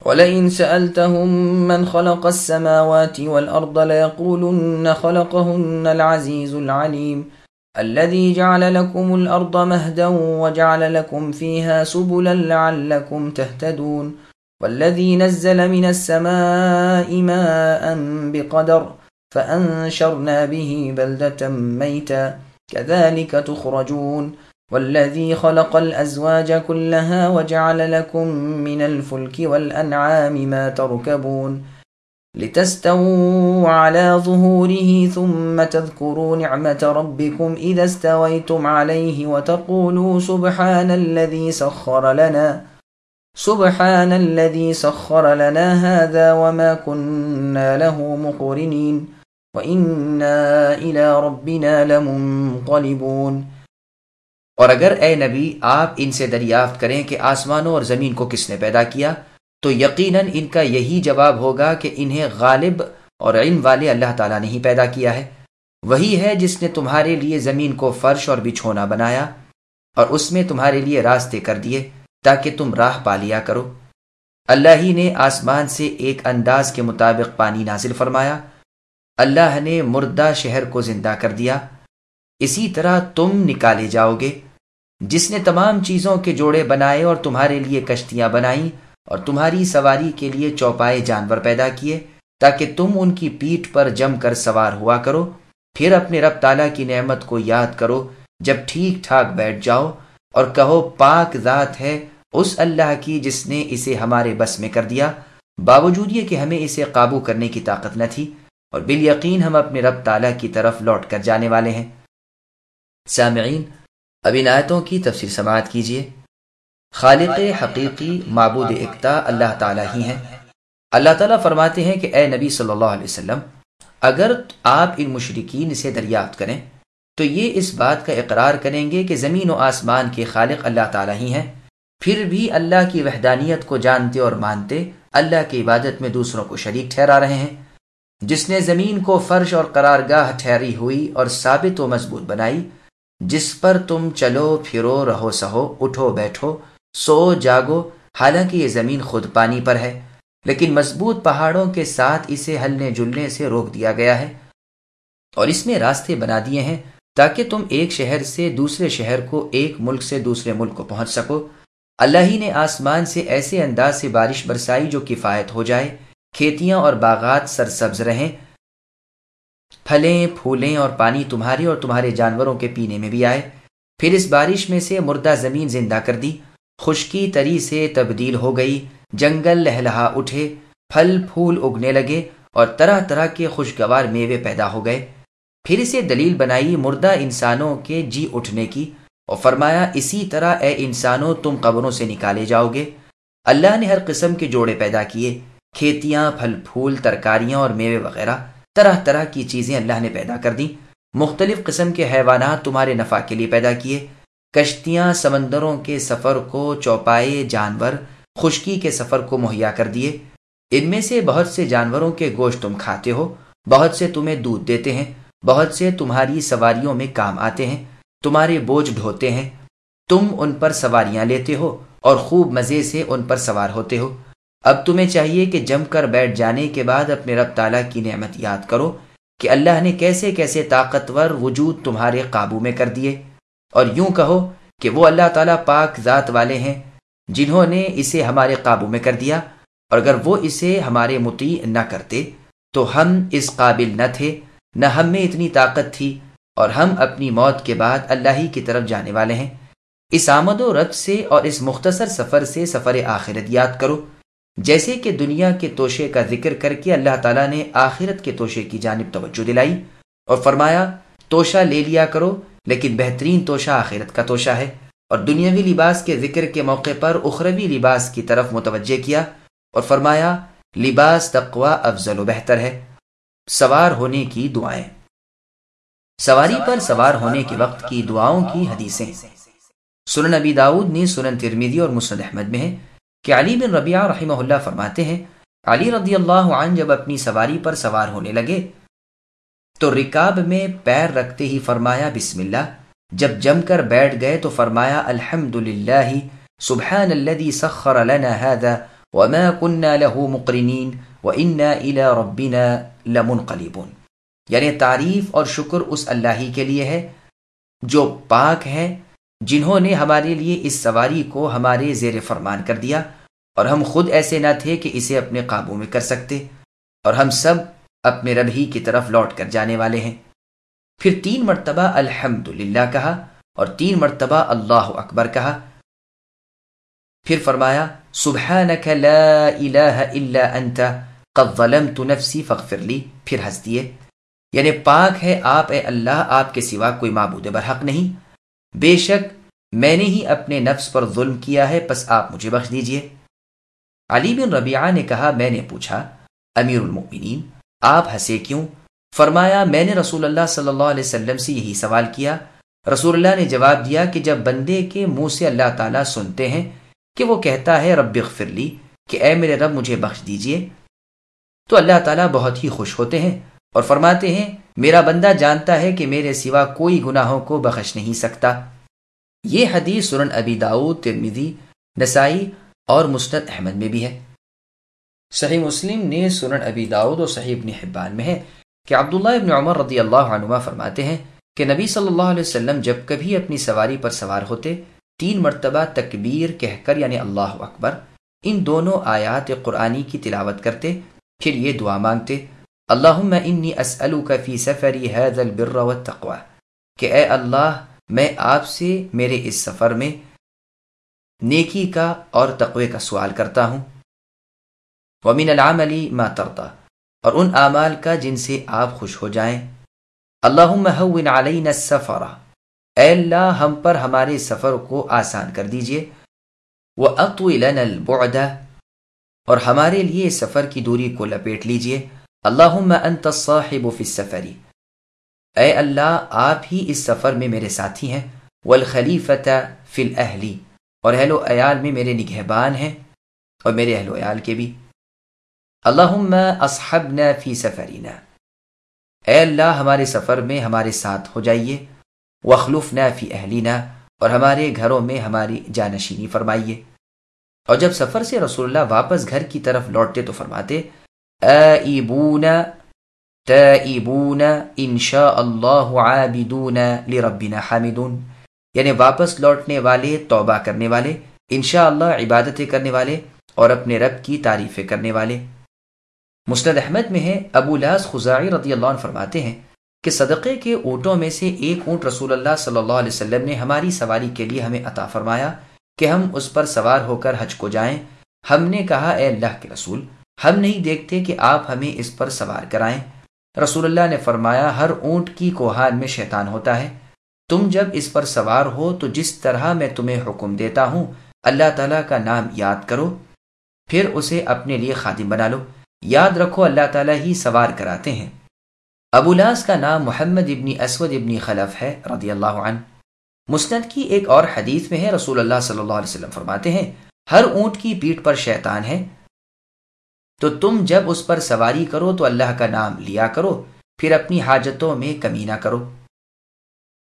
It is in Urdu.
وَلَئِن سَأَلْتَهُم مَّنْ خَلَقَ السَّمَاوَاتِ وَالْأَرْضَ لَيَقُولُنَّ خَلَقَهُنَّ الْعَزِيزُ الْعَلِيمُ الَّذِي جَعَلَ لَكُمُ الْأَرْضَ مَهْدًا وَجَعَلَ لَكُمْ فِيهَا سُبُلًا لَّعَلَّكُمْ تَهْتَدُونَ وَالَّذِي نَزَّلَ مِنَ السَّمَاءِ مَاءً بِقَدَرٍ فَأَنشَرْنَا بِهِ بَلْدَةً مَّيْتًا كَذَلِكَ تُخْرَجُونَ والذي خلق الأزواج كلها وجعل لكم من الفلك والأنعام ما تركبون لتستووا على ظهوره ثم تذكروا نعمة ربكم إذا استويتم عليه وتقولوا سبحان الذي سخر لنا هذا وما كنا له مقرنين وإنا إلى ربنا لمنقلبون۔ اور اگر اے نبی آپ ان سے دریافت کریں کہ آسمانوں اور زمین کو کس نے پیدا کیا، تو یقیناً ان کا یہی جواب ہوگا کہ انہیں غالب اور علم والے اللہ تعالیٰ نے ہی پیدا کیا ہے۔ وہی ہے جس نے تمہارے لیے زمین کو فرش اور بچھونا بنایا اور اس میں تمہارے لیے راستے کر دیے تاکہ تم راہ پا لیا کرو۔ اللہ ہی نے آسمان سے ایک انداز کے مطابق پانی نازل فرمایا۔ اللہ نے مردہ شہر کو زندہ کر دیا، اسی طرح تم نکالے جاؤ گے۔ جس نے تمام چیزوں کے جوڑے بنائے اور تمہارے لیے کشتیاں بنائیں اور تمہاری سواری کے لیے چوپائے جانور پیدا کیے تاکہ تم ان کی پیٹھ پر جم کر سوار ہوا کرو، پھر اپنے رب تعالیٰ کی نعمت کو یاد کرو جب ٹھیک ٹھاک بیٹھ جاؤ اور کہو پاک ذات ہے اس اللہ کی جس نے اسے ہمارے بس میں کر دیا، باوجود یہ کہ ہمیں اسے قابو کرنے کی طاقت نہ تھی، اور بالیقین ہم اپنے رب تعالیٰ کی طرف لوٹ کر جانے والے ہیں۔ سامعین، اب ان آیتوں کی تفسیر سماعت کیجیے۔ خالق حقیقی معبود اکتا اللہ تعالیٰ ہی ہیں۔ اللہ تعالیٰ فرماتے ہیں کہ اے نبی صلی اللہ علیہ وسلم، اگر آپ ان مشرکین سے دریافت کریں تو یہ اس بات کا اقرار کریں گے کہ زمین و آسمان کے خالق اللہ تعالیٰ ہی ہیں، پھر بھی اللہ کی وحدانیت کو جانتے اور مانتے اللہ کی عبادت میں دوسروں کو شریک ٹھہرا رہے ہیں۔ جس نے زمین کو فرش اور قرارگاہ ٹھہری ہوئی اور ثابت و مضبوط بنائی، جس پر تم چلو پھرو، رہو سہو، اٹھو بیٹھو، سو جاگو، حالانکہ یہ زمین خود پانی پر ہے، لیکن مضبوط پہاڑوں کے ساتھ اسے ہلنے جلنے سے روک دیا گیا ہے، اور اس میں راستے بنا دیے ہیں تاکہ تم ایک شہر سے دوسرے شہر کو، ایک ملک سے دوسرے ملک کو پہنچ سکو۔ اللہ ہی نے آسمان سے ایسے انداز سے بارش برسائی جو کفایت ہو جائے، کھیتیاں اور باغات سرسبز رہیں، پھلیں پھولیں اور پانی تمہارے اور تمہارے جانوروں کے پینے میں بھی آئے۔ پھر اس بارش میں سے مردہ زمین زندہ کر دی، خشکی تری سے تبدیل ہو گئی، جنگل لہلہا اٹھے، پھل پھول اگنے لگے اور طرح طرح کے خوشگوار میوے پیدا ہو گئے۔ پھر اسے دلیل بنائی مردہ انسانوں کے جی اٹھنے کی، اور فرمایا اسی طرح اے انسانوں تم قبروں سے نکالے جاؤ گے۔ اللہ نے ہر قسم کے جوڑے پیدا کیے، کھیتیاں، پھل پھول، ترکاریاں اور میوے وغیرہ، طرح طرح کی چیزیں اللہ نے پیدا کر دیں۔ مختلف قسم کے حیوانات تمہارے نفع کے لیے پیدا کیے، کشتیاں، سمندروں کے سفر کو، چوپائے جانور، خشکی کے سفر کو مہیا کر دیے۔ ان میں سے بہت سے جانوروں کے گوشت تم کھاتے ہو، بہت سے تمہیں دودھ دیتے ہیں، بہت سے تمہاری سواریوں میں کام آتے ہیں، تمہارے بوجھ ڈھوتے ہیں، تم ان پر سواریاں لیتے ہو اور خوب مزے سے ان پر سوار ہوتے ہو۔ اب تمہیں چاہیے کہ جم کر بیٹھ جانے کے بعد اپنے رب تعالیٰ کی نعمت یاد کرو کہ اللہ نے کیسے کیسے طاقتور وجود تمہارے قابو میں کر دیے، اور یوں کہو کہ وہ اللہ تعالیٰ پاک ذات والے ہیں جنہوں نے اسے ہمارے قابو میں کر دیا، اور اگر وہ اسے ہمارے مطیع نہ کرتے تو ہم اس قابل نہ تھے، نہ ہم میں اتنی طاقت تھی، اور ہم اپنی موت کے بعد اللہ ہی کی طرف جانے والے ہیں۔ اس آمد و رفت سے اور اس مختصر سفر سے سفر آخرت یاد کرو، جیسے کہ دنیا کے توشے کا ذکر کر کے اللہ تعالیٰ نے آخرت کے توشے کی جانب توجہ دلائی اور فرمایا توشہ لے لیا کرو، لیکن بہترین توشہ آخرت کا توشہ ہے، اور دنیاوی لباس کے ذکر کے موقع پر اخروی لباس کی طرف متوجہ کیا اور فرمایا لباس تقوی افضل و بہتر ہے۔ سوار ہونے کی دعائیں۔ سواری پر سوار ہونے کے وقت کی دعاؤں کی حدیثیں۔ سنن نبی داؤد نے، سنن ترمذی اور مسند احمد میں ہے کہ علی بن ربیعہ رحمہ اللہ فرماتے ہیں علی رضی اللہ عنہ جب اپنی سواری پر سوار ہونے لگے تو رکاب میں پیر رکھتے ہی فرمایا بسم اللہ، جب جم کر بیٹھ گئے تو فرمایا الحمد للہ سبحان الذی سخر لنا هذا وما كنا له مقرنين وإنا إلى ربنا لمنقلبون، یعنی تعریف اور شکر اس اللہ ہی کے لیے ہے جو پاک ہے، جنہوں نے ہمارے لیے اس سواری کو ہمارے زیر فرمان کر دیا، اور ہم خود ایسے نہ تھے کہ اسے اپنے قابو میں کر سکتے، اور ہم سب اپنے رب ہی کی طرف لوٹ کر جانے والے ہیں۔ پھر 3 مرتبہ الحمدللہ کہا اور 3 مرتبہ اللہ اکبر کہا۔ پھر فرمایا سبحانک لا الہ الا انت قد ظلمت نفسی فاغفر لی، پھر ہنس دیے، یعنی پاک ہے آپ اے اللہ، آپ کے سوا کوئی معبود برحق نہیں، بے شک میں نے ہی اپنے نفس پر ظلم کیا ہے، پس آپ مجھے بخش دیجئے۔ علی بن ربیعہ نے کہا میں نے پوچھا امیر المؤمنین آپ ہنسے کیوں؟ فرمایا میں نے رسول اللہ صلی اللہ علیہ وسلم سے یہی سوال کیا، رسول اللہ نے جواب دیا کہ جب بندے کے منہ سے اللہ تعالیٰ سنتے ہیں کہ وہ کہتا ہے رب اغفر لی، کہ اے میرے رب مجھے بخش دیجئے، تو اللہ تعالیٰ بہت ہی خوش ہوتے ہیں اور فرماتے ہیں میرا بندہ جانتا ہے کہ میرے سوا کوئی گناہوں کو بخش نہیں سکتا۔ یہ حدیث سنن ابی داؤد، ترمذی، نسائی اور مسند احمد میں بھی ہے۔ صحیح مسلم نے سنن ابی داؤد اور صحیح ابن حبان میں ہے کہ عبداللہ ابن عمر رضی اللہ عنہما فرماتے ہیں کہ نبی صلی اللہ علیہ وسلم جب کبھی اپنی سواری پر سوار ہوتے 3 مرتبہ تکبیر کہہ کر یعنی اللہ اکبر ان دونوں آیات قرآنی کی تلاوت کرتے، پھر یہ دعا مانگتے اللہم انی اسألک فی سفری ھذا البر والتقوی، کہ اے اللہ میں آپ سے میرے اس سفر میں نیکی کا اور تقوی کا سوال کرتا ہوں، ومن العمل ما ترضی، اور ان اعمال کا جن سے آپ خوش ہو جائیں، اللہم ہون علینا السفر، اے اللہ ہم پر ہمارے سفر کو آسان کر دیجئے، وَأَطْوِ لَنَا الْبُعْدَ، اور ہمارے لیے سفر کی دوری کو لپیٹ لیجئے، اللہم انت الصاحب فی السفر، اے اللہ آپ ہی اس سفر میں میرے ساتھی ہیں، والخلیفۃ فی الاہل، اور اہل و عیال میں میرے نگہبان ہیں اور میرے اہل و عیال کے بھی، اللہم اصحبنا فی سفرنا، اے اللہ ہمارے سفر میں ہمارے ساتھ ہو جائیے، واخلفنا فی اہلنا، اور ہمارے گھروں میں ہماری جانشینی فرمائیے۔ اور جب سفر سے رسول اللہ واپس گھر کی طرف لوٹتے تو فرماتے آئبون تائبون انشاء اللہ عابدون لربنا حامدون، یعنی واپس لوٹنے والے، توبہ کرنے والے، انشاءاللہ عبادتیں کرنے والے اور اپنے رب کی تعریفیں کرنے والے۔ مسند احمد میں ہے ابو لاس خزاعی رضی اللہ عنہ فرماتے ہیں کہ صدقے کے اونٹوں میں سے ایک اونٹ رسول اللہ صلی اللہ علیہ وسلم نے ہماری سواری کے لیے ہمیں عطا فرمایا کہ ہم اس پر سوار ہو کر حج کو جائیں۔ ہم نے کہا اے اللہ کے رسول ہم نہیں دیکھتے کہ آپ ہمیں اس پر سوار کرائیں۔ رسول اللہ نے فرمایا ہر اونٹ کی کوہان میں شیطان ہوتا ہے، تم جب اس پر سوار ہو تو جس طرح میں تمہیں حکم دیتا ہوں اللہ تعالیٰ کا نام یاد کرو، پھر اسے اپنے لیے خادم بنا لو، یاد رکھو اللہ تعالیٰ ہی سوار کراتے ہیں۔ ابو لاس کا نام محمد ابن اسود ابن خلف ہے رضی اللہ عنہ۔ مسند کی ایک اور حدیث میں ہے رسول اللہ صلی اللہ علیہ وسلم فرماتے ہیں ہر اونٹ کی پیٹھ پر شیطان ہے، تو تم جب اس پر سواری کرو تو اللہ کا نام لیا کرو، پھر اپنی حاجتوں میں کمی نہ کرو۔